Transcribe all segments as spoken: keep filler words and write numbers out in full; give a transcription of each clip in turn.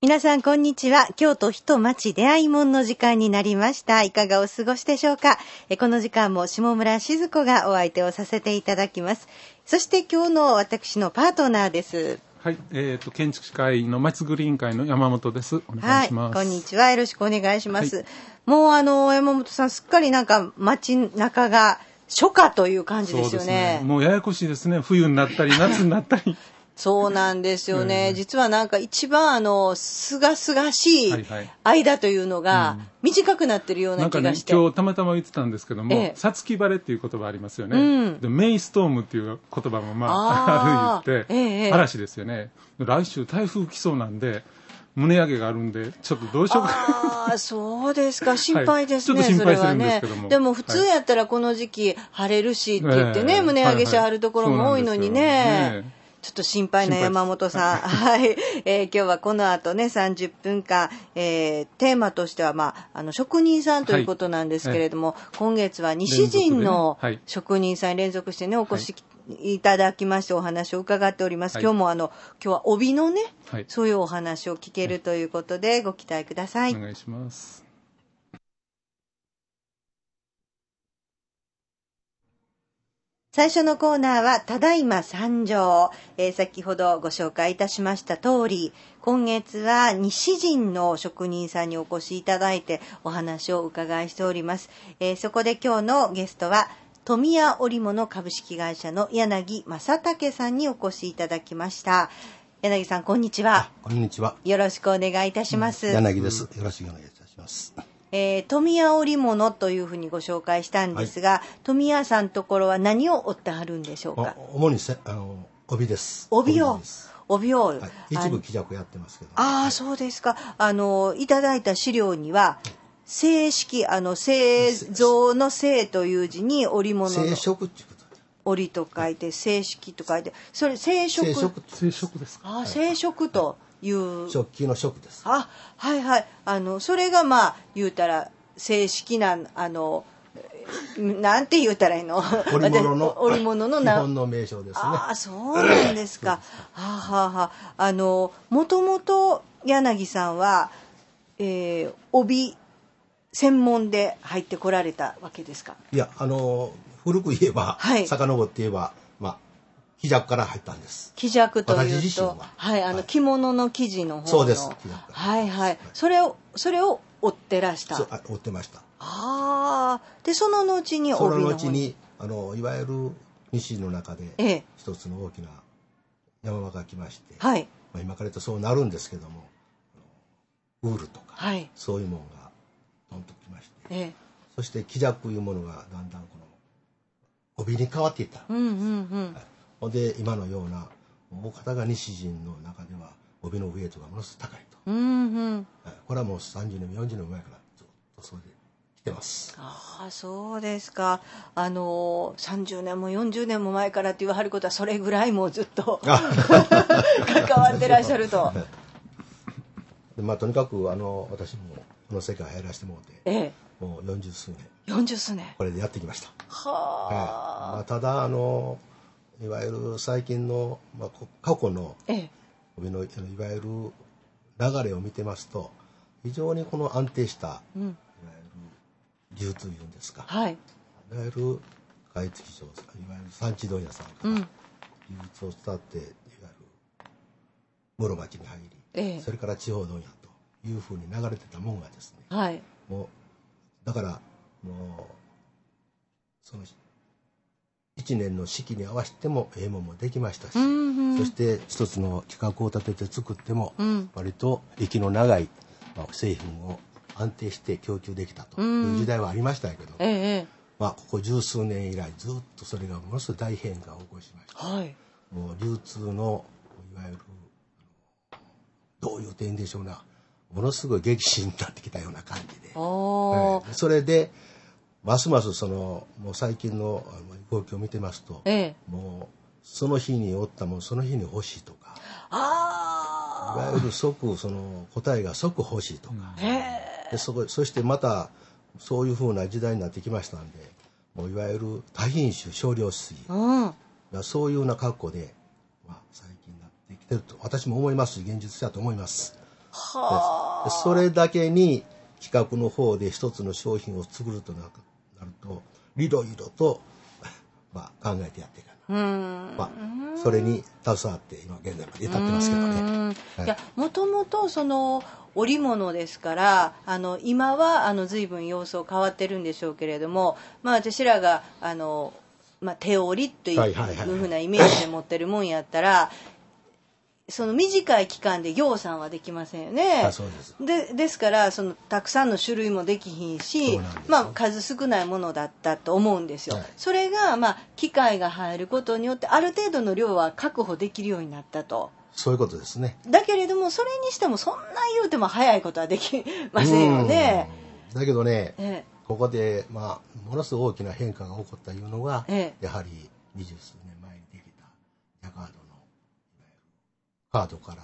皆さんこんにちは。京都人町出会いもんの時間になりました。いかがお過ごしでしょうか。えこの時間も下村静子がお相手をさせていただきます。そして今日の私のパートナーです。 はい、えっ、ー、と建築士会のまちづくり委員会の山本です。お願いします。 はい、こんにちは。よろしくお願いします。 はい、 もうあの山本さんすっかりなんか街中が初夏という感じですよね。 そうですね。もうややこしいですね。冬になったり夏になったり。 そうなんですよね、えー、実はなんか一番あのすがすがしい間というのが短くなってるような気がして、 なんかね、今日たまたま言ってたんですけども、さつき晴れっていう言葉ありますよね、うん、でメイストームっていう言葉もまあある言って、えー、嵐ですよね。来週台風来そうなんで胸上げがあるんでちょっとどうしようか。 ああそうですか、心配ですね、 はい、ちょっと心配するんですけども、 ね、でも普通やったらこの時期晴れるしって言ってね、えー、胸上げしはるところも多いのにね、ちょっと心配な山本さん。はい、えー。今日はこの後ね、さんじゅっぷんかん、えー、テーマとしては、まあ、あの、職人さんということなんですけれども、はい、今月は西陣の職人さんに連続してね、お越しいただきましてお話を伺っております。はい、今日もあの、今日は帯のね、はい、そういうお話を聞けるということで、ご期待ください。 お願いします。 最初のコーナーはただいま参上、えー、先ほどご紹介いたしました通り、今月は西陣の職人さんにお越しいただいてお話を伺いしております。えー、そこで今日のゲストは富谷織物株式会社の柳正武さんにお越しいただきました。柳さんこんにちは。 こんにちは。 よろしくお願いいたします。 柳です。よろしくお願いいたします。 えー、富谷織物というふうにご紹介したんですが、はい、富谷さんのところは何を織ってはるんでしょうか。 主にせあの帯です。 帯を帯を、はい、 一部木尺やってますけど。 ああ、はい、そうですか。あのいただいた資料には製式、あの製造の製という字に織物の製織っていうこと。 織と書いて製式と書いて、それ製織。 製織製織ですか。 ああ、製織という。 食器の食です。 あ、はいはい。あのそれがまあ言うたら正式なあのなんて言うたらいいの。 織物の織物の基本の名称ですね。 ああ、そうなんですか。はあ、はあはあ、あのもともと柳さんは、えー、帯専門で入ってこられたわけですか。 いや、あの古く言えば、はい、遡って言えば、まあ木尺から入ったんです。 木尺というと、 私自身は、 はい、あの着物の生地の方の、 そうです。 はいはい。それをそれを織ってらした。 そう、織ってました。 ああ、でその後に帯の方に。 その後にあのいわゆる西の中で、ええ、一つの大きな山場が来まして、はい、まあ、今から言うとそうなるんですけども、ウールとか、はい、そういうものがどんと来まして、ええ、そして木尺というものがだんだんこの帯に変わっていった。うんうんうん。はい、で今のような大方が西陣の中では帯のウエイトがものすごく高いと。うんうん。はい、これはもうさんじゅうねんもよんじゅうねん前からずっとそれで来てます。 ああ、そうですか。あのさんじゅうねんもよんじゅうねんも前からって言わはることはそれぐらいもうずっと関わってらっしゃると。 で、まあ、とにかくあの私もこの世界入らせてもらって、ええ、もうよんじゅうすうねんよんじゅうすうねんこれでやってきました。 はあ、 はい、まあ、ただあのいわゆる最近の、まあ、過去の帯の、ええ、いわゆる流れを見てますと非常にこの安定した、うん、いわゆる流通いうんですか、はい、いわゆる買い付け商さん、いわゆる産地問屋さんから流通を伝っていわゆる室町に入り、ええ、それから地方問屋というふうに流れてたもんがですね、はい、もうだからもうそのいちねんの四季に合わせてもええもんもできましたし、うんうん、そして一つの企画を立てて作っても、うん、割と息の長い、まあ、製品を安定して供給できたという時代はありましたけど、うん、ええ、まあ、ここ十数年以来ずっとそれがものすごい大変化を起こしました、はい、もう流通のいわゆるどういう点でしょうな、ものすごい激震になってきたような感じで、はい、それでますますそのもう最近の動きを見てますと、ええ、もうその日におったもんその日に欲しいとか、あいわゆる即その答えが即欲しいとか、うん、で そ, そしてまたそういうふうな時代になってきましたんで、もういわゆる多品種少量主義、うん、そういうような格好で、まあ、最近なってきてると私も思いますし現実だと思います。 はでそれだけに企画の方で一つの商品を作るとなるといろいろと、まあ、考えてやっていかない、まあ、それに携わって今現在まで至ってますけどね。 はい、いやもともとその織物ですからあの今はあの随分様相変わってるんでしょうけれども、まあ、私らがあの、まあ、手織りというふうなイメージで持ってるもんやったら、その短い期間で量産はできませんよね。 あ、そうです。 で、ですからそのたくさんの種類もできひんし、まあ、数少ないものだったと思うんですよ。はい、それが、まあ、機械が入ることによってある程度の量は確保できるようになったと。 そういうことですね。 だけれどもそれにしてもそんな言うても早いことはできませんよね。 だけどね、 ええ、ここで、まあ、ものすごい大きな変化が起こったいうのが、ええ、やはり二十数年前にできたジャカードのカードから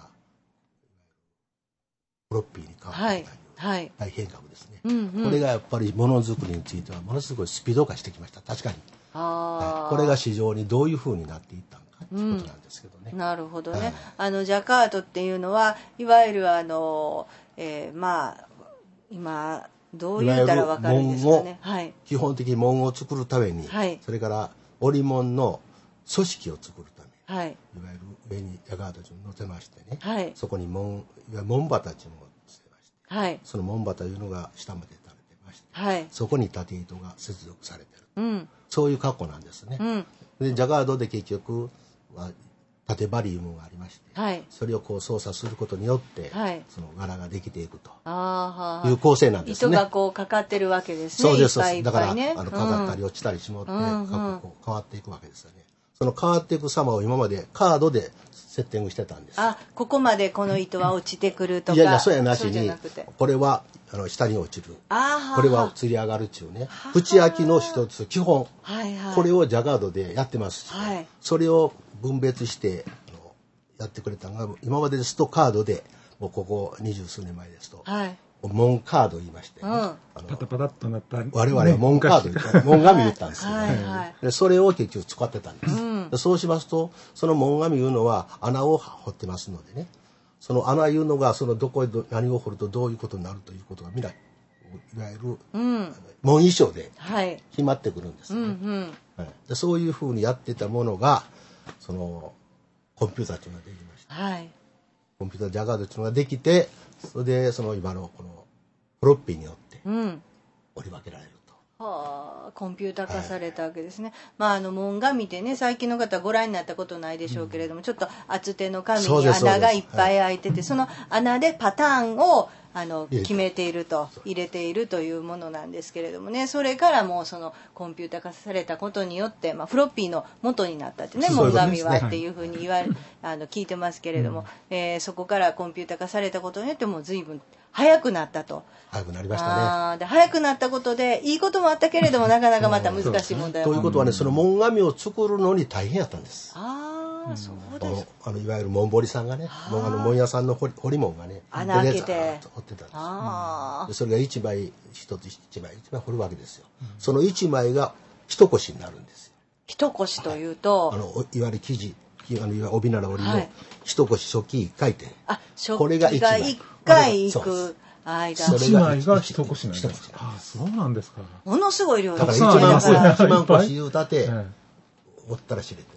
フロッピーに変わったという大変革ですね、はいはい、これがやっぱりものづくりについてはものすごいスピード化してきました。確かにあ、はい、これが市場にどういうふうになっていったのかということなんですけどね、 うん、なるほどね、はい、あのジャカードっていうのはいわゆるあの、えー、まあ今どう言ったら分かるんですかね、はい、 基本的に紋を作るために、はい、それから織物の組織を作るために、はい、いわゆる上にジャカードを乗せましてね、はい、そこに紋、いわゆる紋旗というのを乗せまして、はい、その紋旗というのが下まで垂れてまして、はい、そこに縦糸が接続されている、うん、そういう格好なんですね、うん、でジャカードで結局は縦バリウムがありまして、はい、それをこう操作することによって、はい、その柄ができていくという構成なんですね。 糸がこうかかってるわけですね。 そうです。 いっぱいいっぱいね、 だからあのかかったり落ちたりしもって、うん、こう変わっていくわけですよね。その変わっていく様を今までカードでセッティングしてたんです。 あ、ここまでこの糸は落ちてくるとか。 いやいや、そうやなしに、これはあの下に落ちる。これは吊り上がるっていうね。縁焼きの一つ基本、はいはい、これをジャカードでやってますし、はい、それを分別してあのやってくれたのが今までですとカードでもうここ二十数年前ですと、はい、門カード言いまして、ね、うん、あのパタパタっとなった我々は門カード門紙言ったんですよ、ね、はいはい、でそれを結局使ってたんです、うん、でそうしますとその門紙いうのは穴を掘ってますのでね、その穴いうのがそのどこへど何を掘るとどういうことになるということが未来いわゆる、うん、門衣装で決まってくるんですね、はい、うんうんはい、でそういうふうにやってたものがそのコンピューターというのができました、はい、コンピュータージャカードというのができて、それでその今のこのフロッピーによって織り分けられると、 はあ、コンピューター化されたわけですね、はい、まああの門紙ってね最近の方ご覧になったことないでしょうけれども、うん、ちょっと厚手の紙に穴がいっぱい開いてて、はい、その穴でパターンをあの決めていると入れているというものなんですけれどもね、それからもうそのコンピューター化されたことによって、まあ、フロッピーの元になったってね、門紙はっていうふうに言われあの聞いてますけれども、うん、えー、そこからコンピューター化されたことによってもう随分早くなったと。 早くなりましたね。あで早くなったことでいいこともあったけれどもなかなかまた難しい問題も。 ということはね、その門紙を作るのに大変やったんです。 ああ、そうです。 あのいわゆる門彫りさんがね、あの門屋さんの彫り、彫り門がね、 穴開けて彫ってたんです。あでそれが一枚一つ一枚一枚彫るわけですよ。うん、その一枚が一腰になるんですよ。 一腰というと、 はい、あのいわゆる生地、あのいわゆる帯なら織りの一腰初期一回転。 あ、初期が一回いく。 一枚が一腰なんですか。あ、そうなんですか。 ものすごい量だから一万個一万個言うたて折ったら知れてる。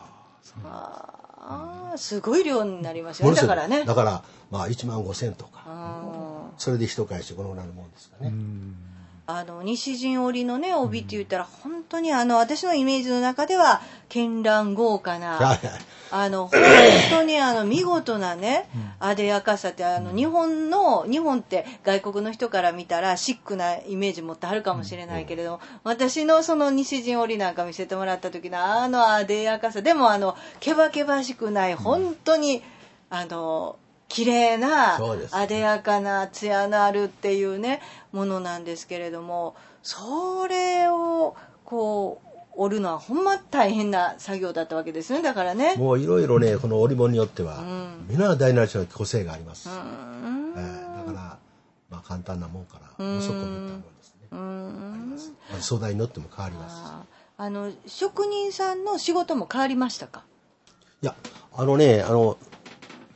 ああ、すごい量になりますよね。だからね。 だからまあ一万五千とか、それで一返しこのぐらいのもんですかね。 あの西陣織のね帯って言ったら本当にあの私のイメージの中では絢爛豪華なあの本当にあの見事なねあでやかさってあの日本の日本って外国の人から見たらシックなイメージ持ってあるかもしれないけれども、私のその西陣織なんか見せてもらった時のあのあでやかさでもあのけばけばしくない本当にあの綺麗なあでやかな艶のあるっていうねものなんですけれども、それをこう織るのはほんま大変な作業だったわけですね。だからねもういろいろねこの織物によっては、うん、皆大なりの個性があります、うんえー、だから、まあ、簡単なもんから細く見たもんですね、うん、あります、まあ、素材によっても変わりますし、ああの職人さんの仕事も変わりましたか？ いやあのねあの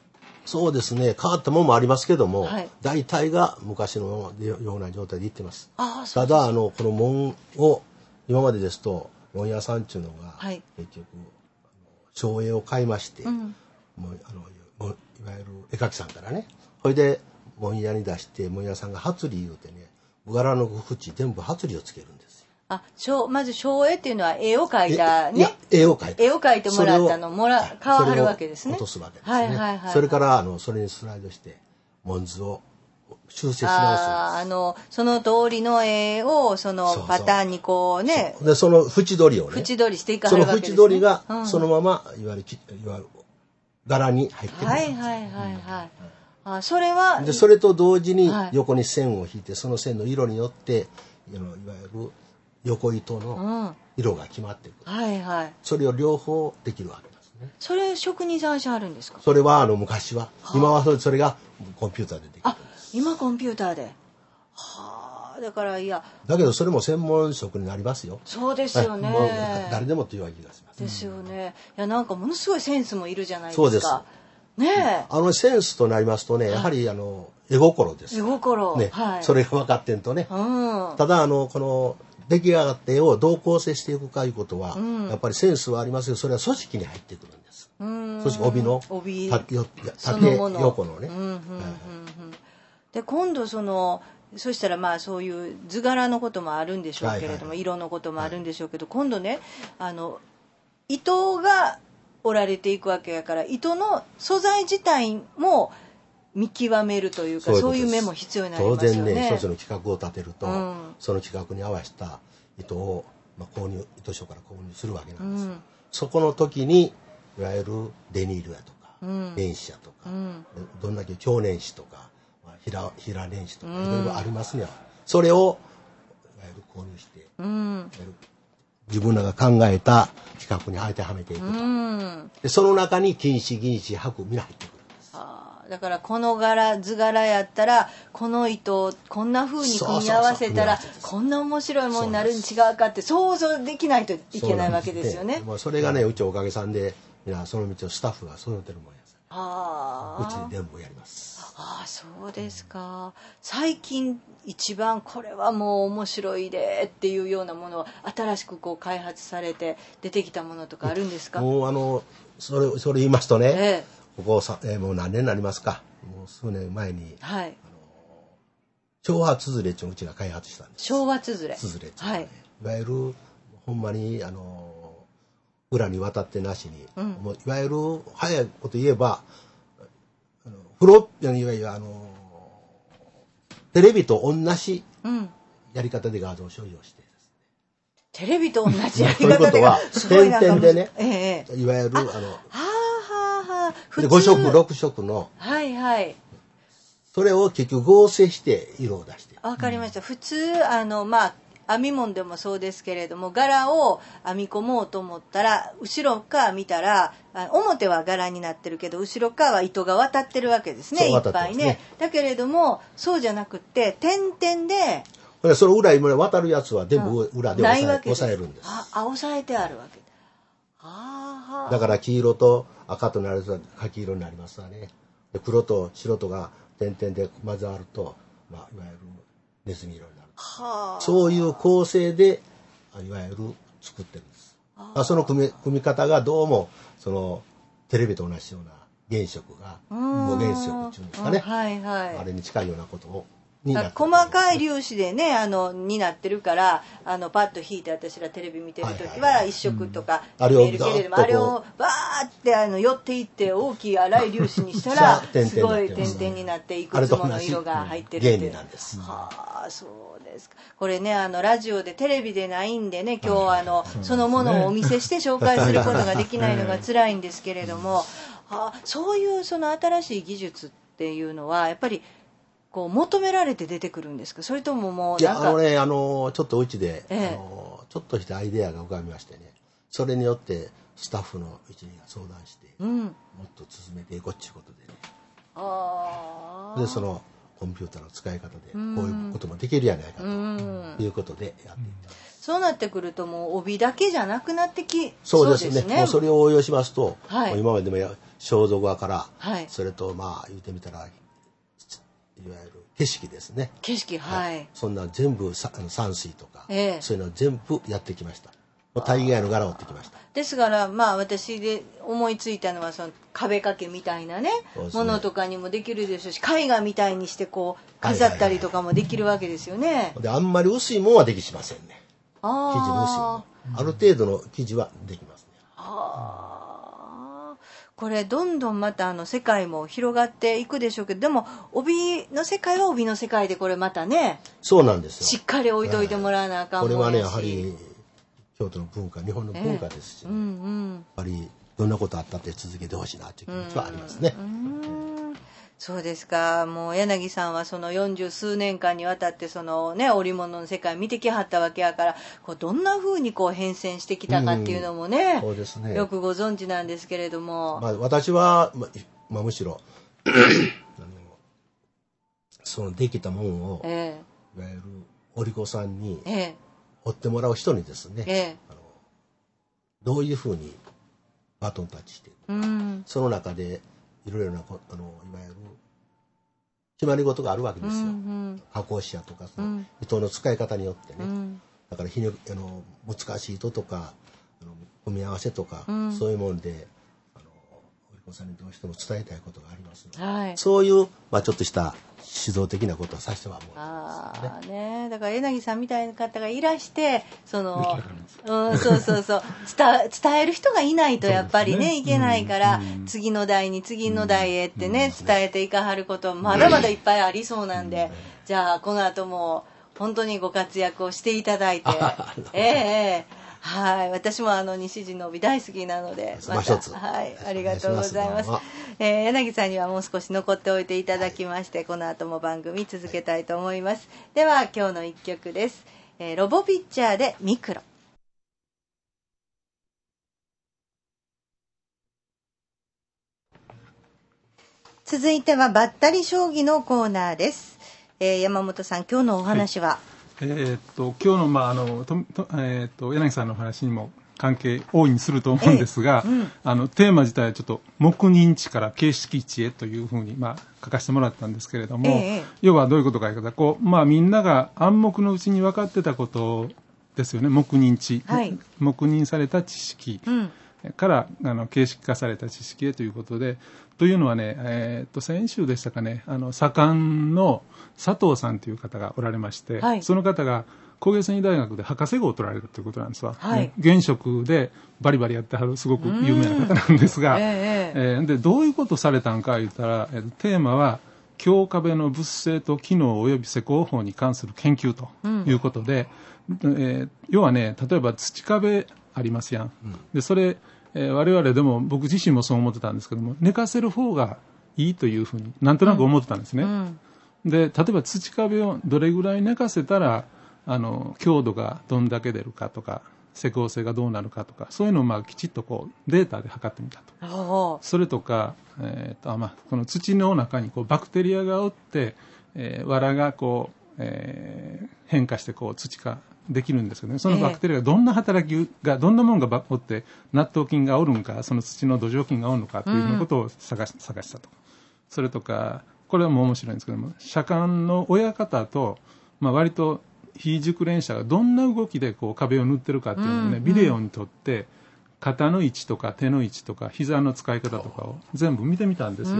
そうですね、変わったものもありますけども、はい、大体が昔のような状態でいってます。あ、ただあのこの門を今までですと門屋さんっていうのが、はい、結局照英を買いまして、うん、もうあのいわゆる絵描きさんからね、それで門屋に出して門屋さんが発理言うてね、柄の縁全部発理をつけるんです。 あ、まず照英っていうのは絵を描いたね。 絵を描いた。 絵を描いてもらったのをもら買わはるわけですね。 落とすわけですね。はいはいはい。それからあのそれにスライドして門図を修正し直すんです。 ああのその通りの絵をそのパターンにこうね。 そうそうでその縁取りをね。 縁取りしていかはるわけですね。 その縁取りがそのままいわゆるいわゆる柄に入ってくる。 はいはいはいはい。あ、それはでそれと同時に横に線を引いて、その線の色によっていわゆる横糸の色が決まってくる、うん、はいはい、それを両方できるわけですね。 それ職人さんしあるんですか？ それはあの昔は、はあ、今はそれ、それがコンピューターでできるんです。 あ、今コンピューターで、はあ、だからいやだけどそれも専門職になりますよ。 そうですよね、 もう誰でもという気がします。 ですよね。いやなんかものすごいセンスもいるじゃないですか。そうです。ねえ、 あのセンスとなりますとね、やはりあの絵心です。 絵心、 ね、はい、それが分かってんとね、うん、ただあのこの出来上がった絵をどう構成していくかいうことは、うん、やっぱりセンスはありますけど、それは組織に入ってくるんです。うん、組織帯の帯縦横のね。 で今度そのそしたらまあそういう図柄のこともあるんでしょうけれども、はいはい、色のこともあるんでしょうけど、はい、今度ねあの糸が織られていくわけやから、糸の素材自体も見極めるというか、そういう目も必要になりますよね。 当然ね、一つの企画を立てると、うん、その企画に合わせた糸を、まあ、購入糸商から購入するわけなんです、うん、そこの時にいわゆるデニールやとか、うん、連糸やとか、うん、どんだけ強連糸とか、まあ、平平連糸とかいろいろありますね、うん、それをいわゆる購入して、うん、自分らが考えた企画に当てはめていくと、うん、でその中に金糸銀糸箔みんな入ってくる。 だからこの柄図柄やったらこの糸をこんな風に組み合わせたらこんな面白いものになるに違うかって想像できないといけないわけですよね。 そ, それがね、うちおかげさんでその道をスタッフが育てるもんやさ。あうちで全部やります。 ああ、そうですか。最近一番これはもう面白いでっていうようなものを新しくこう開発されて出てきたものとかあるんですか？ もうあのそれそれ言いますとね、ええ、ここさ、えー、もう何年になりますか、もう数年前に、はい、あの昭和つづれっていうのをうちが開発したんです。 昭和つづれ、 つづれっていうのはね、はい、いわゆるほんまにあの裏に渡ってなしに、うん、もういわゆる早いこと言えばあのフロッいわゆるあのテレビと同じやり方で画像処理をして、うん、 テレビと同じやり方でということは点々でね、ええ、いわゆるあのでご色ろく色の、 はいはい、 それを結局合成して色を出して。 わかりました。普通あのまあ編み物でもそうですけれども、柄を編み込もうと思ったら後ろ側見たら表は柄になってるけど後ろ側は糸が渡ってるわけですね、いっぱいね。だけれどもそうじゃなくって点々で。 その裏に渡るやつは全部裏で押さえ、うん、押さえるんです。 ああ、押さえてあるわけ。 あだから黄色と赤となると柿色になりますわね。で黒と白とが点々で混ざると、まあ、いわゆるネズミ色になる。はそういう構成でいわゆる作ってるんです。あその組み、組み方がどうもそのテレビと同じような原色が無原色っていうんですかね、はいはい、あれに近いようなことを細かい粒子でねあのになってるからあのパッと引いて私らテレビ見てる時は一色とか見えるけれども、あれをバーってあの寄っていって大きい粗い粒子にしたらすごい点々になっていくつもの色が入ってるっていう。はあ、そうですか。これねあのラジオでテレビでないんでね今日はあのそのものをお見せして紹介することができないのが辛いんですけれども、はあ、そういうその新しい技術っていうのはやっぱりこう求められて出てくるんですか、それとももうなんか。 いやあのねあのちょっとうちで、ええ、あのちょっとしたアイデアが浮かびましてね、それによってスタッフの一人が相談して、うん、もっと進めていこうっていうことでね、あでそのコンピューターの使い方でこういうこともできるやないかということでやっていった、うん、 そうなってくるともう帯だけじゃなくなってきそうですね。そうですね。もうそれを応用しますと、はい、今までもや肖像画から、 はい、 それとまあ言ってみたらいわゆる景色ですね。 景色、はい。はい、 そんな全部さあの山水とか、 えー、 そういうのを全部やってきました。大概の柄を追ってきました。 ですからまあ私で思いついたのはその壁掛けみたいな ね, ねものとかにもできるでしょうし、絵画みたいにしてこう飾ったりとかもできるわけですよね。はいはいはい、 であんまり薄いもんはできしませんね。 あ生地の薄いもん、ある程度の生地はできますね。 あ、これどんどんまたあの世界も広がっていくでしょうけど、でも帯の世界は帯の世界でこれまたね、 そうなんですよ。 しっかり置いといてもらわなあかんもんやし、 これはねやはり京都の文化、日本の文化ですし、ね、えーうんうん、やっぱりどんなことあったって続けてほしいなという気持ちはありますね。うんうん、そうですか。もう柳さんはその四十数年間にわたってそのね織物の世界見てきはったわけやから、こうどんな風にこう変遷してきたかっていうのもね、うん、 そうですね、 よくご存知なんですけれども、 まあ、私は、ままあ、むしろあのそのできたもんを、ええ、いわゆる織子さんに、ええ、追ってもらう人にですね、ええ、あのどういうふうにバトンタッチしていくか、うん、その中でいろいろなあのいわゆる決まり事があるわけですよ、うんうん、加工師やとかその、うん、糸の使い方によってね、うん、だからひねあの難しい糸とかあの組み合わせとか、うん、そういうもんであの織子さんにどうしても伝えたいことがありますので、はい、そういう、まあ、ちょっとした指導的なことをさせては思いますね。 あね、だから柳さんみたいな方がいらしてその、うん、そうそうそう伝, 伝える人がいないとやっぱり ね, ねいけないから、うん、次の代に次の代へってね、うん、伝えていかはることまだまだいっぱいありそうなんで、うん、じゃあこの後も本当にご活躍をしていただいてええーはい、私もあの西陣の帯大好きなのでまた、 はい、ありがとうございます。えー、柳さんにはもう少し残っておいていただきまして、はい、この後も番組続けたいと思います。はい、では今日の一曲です、えー、ロボピッチャーでミクロ。続いてはバッタリ将棋のコーナーです。えー、山本さん今日のお話は、はい、 えー、っと今日の、まああのととえー、っと柳さんのお話にも関係大いにすると思うんですが、えーうん、あのテーマ自体はちょっと木人地から形式地へというふうに、まあ、書かせてもらったんですけれども、えー、要はどういうことかというとこう、まあ、みんなが暗黙のうちに分かってたことですよね。木人地、はい、木人された知識から、うん、あの形式化された知識へということで、というのはね、えー、っと先週でしたかね、あの左官の佐藤さんという方がおられまして、はい、その方が工芸繊維大学で博士号を取られるということなんですわ、はい、現職でバリバリやってはるすごく有名な方なんですが、えーえー、でどういうことをされたんか言ったら、えー、テーマは京壁の物性と機能及び施工法に関する研究ということで、うんえー、要はね、例えば土壁ありますやん、うん、でそれ、えー、我々でも僕自身もそう思ってたんですけども、寝かせる方がいいというふうになんとなく思ってたんですね、うんうん、で例えば土壁をどれぐらい寝かせたらあの強度がどんだけ出るかとか施工性がどうなるかとか、そういうのをまあきちっとこうデータで測ってみたと。それとか、えーとまあ、この土の中にこうバクテリアがおって、えー、藁がこう、えー、変化してこう土化できるんですけどね、そのバクテリアがどんな働きが、どんなものがおって納豆菌がおるんか、その土の土壌菌がおるのかというようなことを探し、うん、探したと。それとかこれはもう面白いんですけども、左官の親方と、まあ、割と非熟練者がどんな動きでこう壁を塗ってるかっていうのをね、うん、ビデオに撮って肩の位置とか手の位置とか膝の使い方とかを全部見てみたんですよ、うん、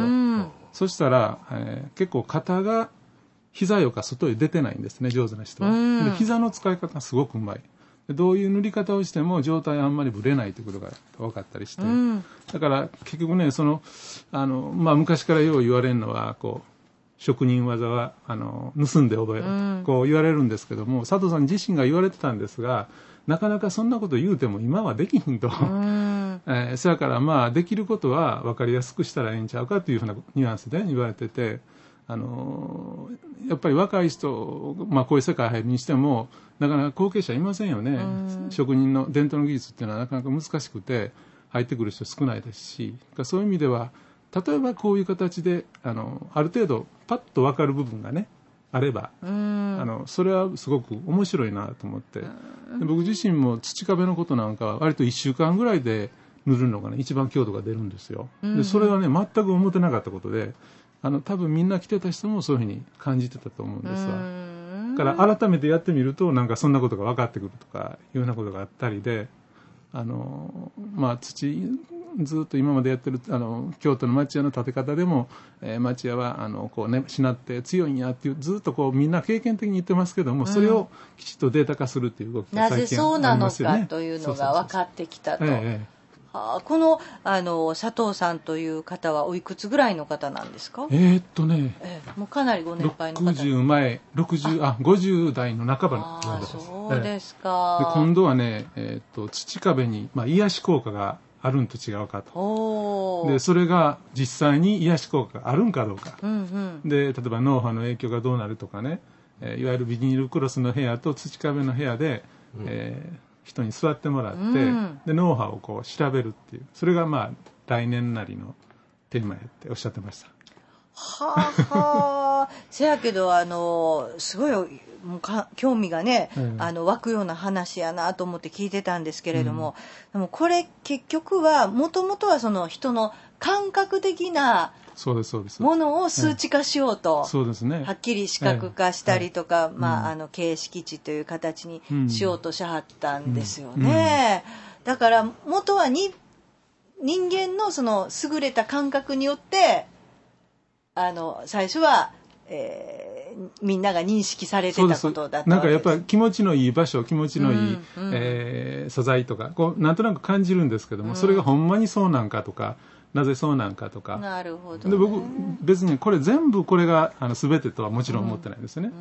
そしたら、えー、結構肩が膝よか外へ出てないんですね、上手な人は、うん、で膝の使い方がすごくうまい。どういう塗り方をしても状態あんまりぶれないということが分かったりして、うん、だから結局ね、そのあの、まあ、昔からよう言われるのはこう職人技はあの盗んで覚えろと、うん、こう言われるんですけども、佐藤さん自身が言われてたんですが、なかなかそんなこと言うても今はできひんと、うんえー、そやからまあできることは分かりやすくしたらええんちゃうかというふうなニュアンスで言われてて、あのー、やっぱり若い人、まあ、こういう世界入るにしてもなかなか後継者いませんよね、うん、職人の伝統の技術っていうのはなかなか難しくて入ってくる人少ないですし、そういう意味では例えばこういう形で あのある程度パッと分かる部分がねあれば、うん、あのそれはすごく面白いなと思って、で僕自身も土壁のことなんかは割といっしゅうかんぐらいで塗るのがね一番強度が出るんですよ。でそれはね全く思ってなかったことで、あの多分みんな来てた人もそういうふうに感じてたと思うんですわ。だから改めてやってみるとなんかそんなことが分かってくるとかいうようなことがあったりで、あのまあ土ずっと今までやってるあの京都の町屋の建て方でも、えー、町屋はあのこうねしなって強いんやっていうずっとこうみんな経験的に言ってますけども、それをきちっとデータ化するっていう動きが最近ありますよね。 なぜそうなのかというのが分かってきたと。 ええはあ、この、あの佐藤さんという方はおいくつぐらいの方なんですか？ えー、っとね、 ええ、もうかなりご年配の方。 ろくじゅう前、ろくじゅう、あ、ごじゅう代の半ばの方です。そうですか。 ええ、で今度はね、えー、っと土壁に、まあ、癒し効果があるんと違うかと。でそれが実際に癒し効果があるんかどうか。うんうん、で例えば脳波の影響がどうなるとかね、えー、いわゆるビニールクロスの部屋と土壁の部屋で、うん、えー人に座ってもらって、うん、で脳波をこう調べるっていう、それがまあ来年なりのテーマやっておっしゃってました。 はあはあせやけどあのすごいもうか興味がね、うん、あの湧くような話やなと思って聞いてたんですけれども、うん、でもこれ結局はもともとはその人の感覚的なものを数値化しようと、 そうですね、 はっきり視覚化したりとか、はいはい、まあ、あの形式値という形にしようとしはったんですよね、うんうん、だから元はに人間のその優れた感覚によってあの最初は、えー、みんなが認識されてたことだったわけです。 なんかやっぱり気持ちのいい場所、気持ちのいい、うんうん、えー、素材とかこうなんとなく感じるんですけども、うん、それがほんまにそうなんかとかなぜそうなんかとか。 なるほど、ね、 で僕別にこれ全部これがあの全てとはもちろん思ってないですね、うん、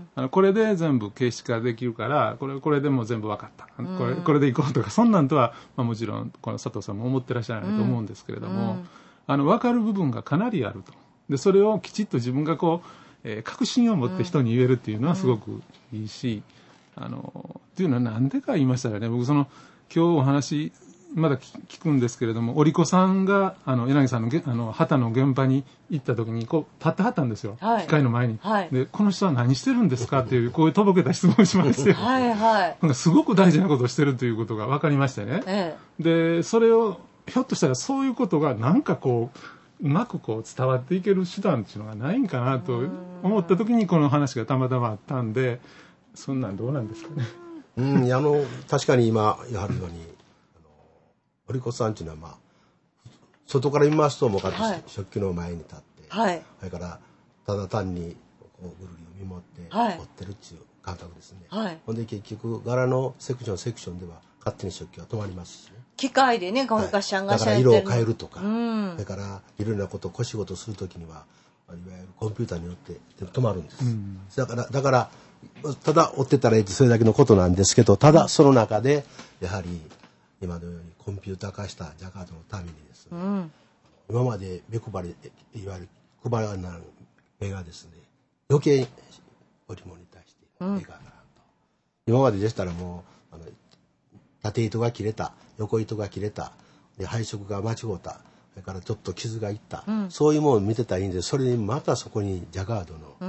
あのこれで全部形式化できるからこれこれでもう全部分かった、うん、これこれでいこうとかそんなんとは、まあ、もちろんこの佐藤さんも思ってらっしゃらないと思うんですけれども、うん、あの分かる部分がかなりあると。でそれをきちっと自分がこう、えー、確信を持って人に言えるっていうのはすごくいいし、うん、あのっていうのはなんでか言いましたらね、僕その今日お話まだ聞くんですけれども、織子さんがあの柳さんのあの旗の現場に行った時にこう立ってはったんですよ、はい、機械の前に、はい、でこの人は何してるんですかっていうこういうとぼけた質問をしましてはい、はい、なんかすごく大事なことをしてるということが分かりましてね、ええ、でそれをひょっとしたらそういうことがなんかこううまくこう伝わっていける手段っていうのがないんかなと思った時にこの話がたまたまあったんで、そんなんどうなんですかね。 うん、あの確かに今言われるように織子さんっていうのはまあ外から見ますともうかって食器の前に立って、はい、それからただ単にこうぐるりを見守って持ってるっていう感覚ですね、はい、ほんで結局柄のセクションセクションでは勝手に食器は止まりますしね、 機械でねガシャンガシャンやってる、 だから色を変えるとか、うん、それからいろいろなことを小仕事するときにはいわゆるコンピューターによって止まるんです、うん、だからだからただ追ってたらいいってそれだけのことなんですけど、ただその中でやはり今のようにコンピューター化したジャカードのためにですね、うん、今まで目配りいわゆる配らない目がですね余計織物に対して目がならんと、うん、今まででしたらもうあの縦糸が切れた横糸が切れたで配色が間違うたそれからちょっと傷がいった、うん、そういうものを見てたらいいんで、それにまたそこにジャカードの、うん、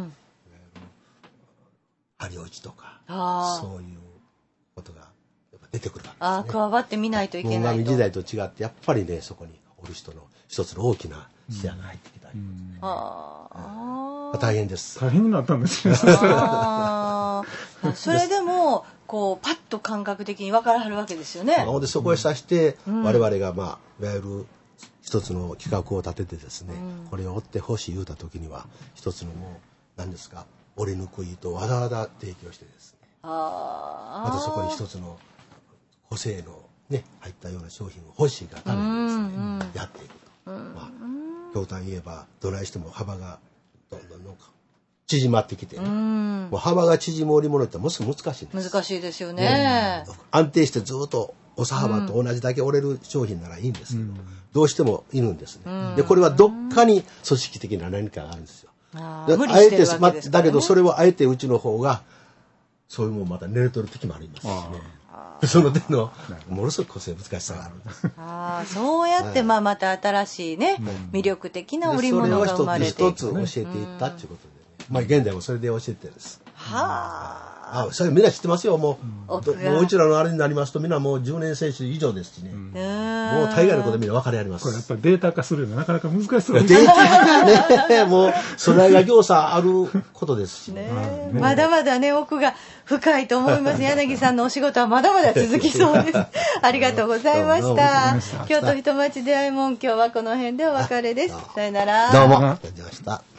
針落ちとかそういうことが出てくるわけですね。 あ加わってみないといけないと。 文紙時代と違ってやっぱりねそこに織る人の一つの大きな視野が入ってきたり、うん、ああ大変です。 大変になったんですね。 あそれでもこうパッと感覚的に分からはるわけですよね。 なのでそこへさして、うん、我々がまあいわゆる一つの企画を立ててですね、うん、これを追ってほしい言うた時には一つのもう何ですか織り抜く糸をわざわざ提供してですね、あまたそこに一つの個性のね入ったような商品を欲しいがためにですね、うんうん、やっていくと、うんまあ、京丹言えばどないしても幅がどんどんどん縮まってきてね、うん、もう幅が縮む織物ってものすごく難しいんです。 難しいですよね、 ね安定してずっとおさ幅と同じだけ折れる商品ならいいんですけど、うん、どうしてもいるんですね、うん、でこれはどっかに組織的な何かがあるんですよ。ああえて、ね、だけどそれをあえてうちの方がそういうもんまた練れとる時もありますしね、その点のものすごく個性難しさがあるんです。 あそうやってまあまた新しいね、はい、魅力的な織物が生まれていく。 それを一つ一つ教えていったっていうことで、ね、まあ現在もそれで教えてるんです。 はああ、それみんな知ってますよ。もう、もううちらのあれになりますと、みんなもうじゅうねん選手以上ですしね。うん、もう大概のことみんな分かりあります。 これやっぱりデータ化するのなかなか難しそうですね。データ化ね、もう、それが行差あることですしね。 ねまだまだね、奥が深いと思います。柳さんのお仕事はまだまだ続きそうです。ありがとうございました。京都人町出会い門、今日はこの辺でお別れです。さよなら。 どうも。ありがとうございました。